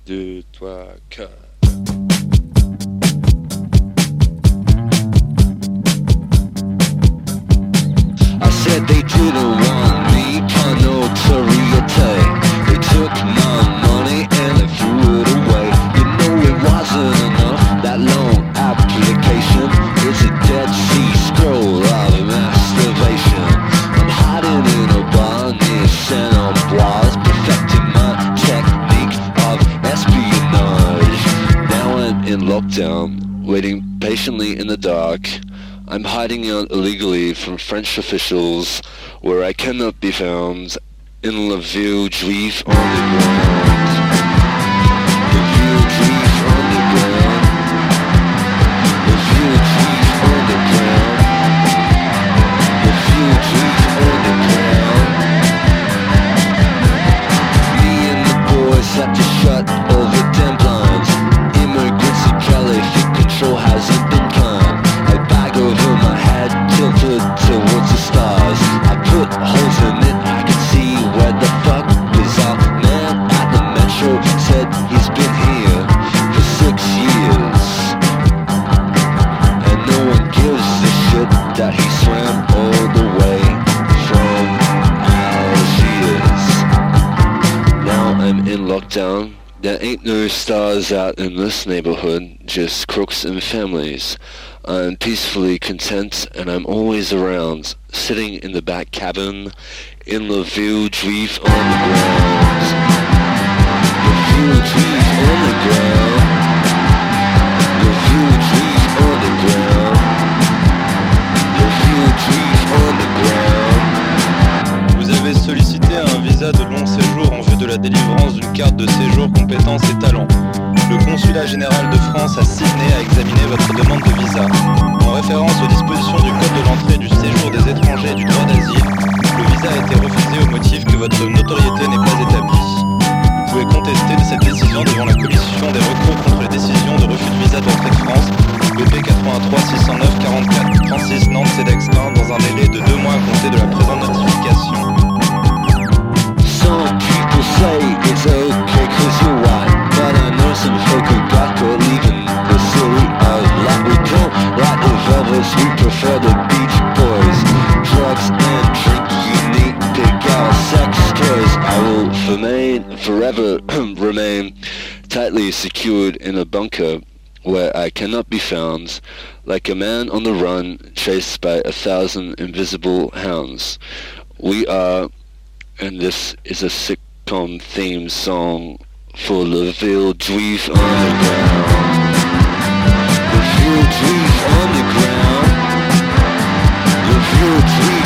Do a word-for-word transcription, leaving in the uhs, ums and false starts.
deux, trois, quatre. I said they didn't want me for notoriety. They took my money and they threw it away. You know it wasn't enough, that long application. It's a Dead Sea Scroll of masturbation. I'm hiding in a bar near Saint Ambroise, perfecting my technique of espionage. Now I'm in lockdown, waiting patiently in the dark. I'm hiding out illegally from French officials where I cannot be found in La Ville Juif underground. La Ville Juif underground. La Ville Juif underground. La Ville Juif underground. Me and the boys have to shut all the damn blinds. Immigrants in Calais think control hasn't been kind. Over my head, tilted towards the stars. I put holes in it, I can see where the fuck is our man at the metro said he's been here for six years. And no one gives a shit that he swam all the way from Algiers. Now I'm in lockdown. There ain't no stars out in this neighborhood, just crooks and families. I'm peacefully content and I'm always around, sitting in the back cabin in La Ville Juif underground. La Ville Juif underground. La Ville Juif underground. La Ville Juif underground. Vous avez sollicité un visa de long séjour en vue de la délivrance d'une carte de séjour compétences et talents. Le consulat général de France à Sydney a examiné votre demande de visa. En référence aux dispositions du code de l'entrée et du séjour des étrangers et du droit d'asile, le visa a été refusé au motif que votre notoriété n'est pas établie. Vous pouvez contester cette décision devant la commission des recours contre les décisions de refus de visa d'entrée de France, B P quatre-vingt-trois six cent neuf quarante-quatre trente-six Nantes CEDEX un, dans un délai de deux mois à compter de la présente notification. Some people say it's okay cause you're white, but I know some folk who got caught leaving the city of light. We don't like the Velvets, we prefer the Beach Boys. Drugs and drink, unique, big out sex toys. I will remain, forever remain tightly secured in a bunker where I cannot be found, like a man on the run, chased by a thousand invisible hounds. We are, and this is a sitcom theme song for La Ville Juif underground. La Ville Juif underground. La Ville Juif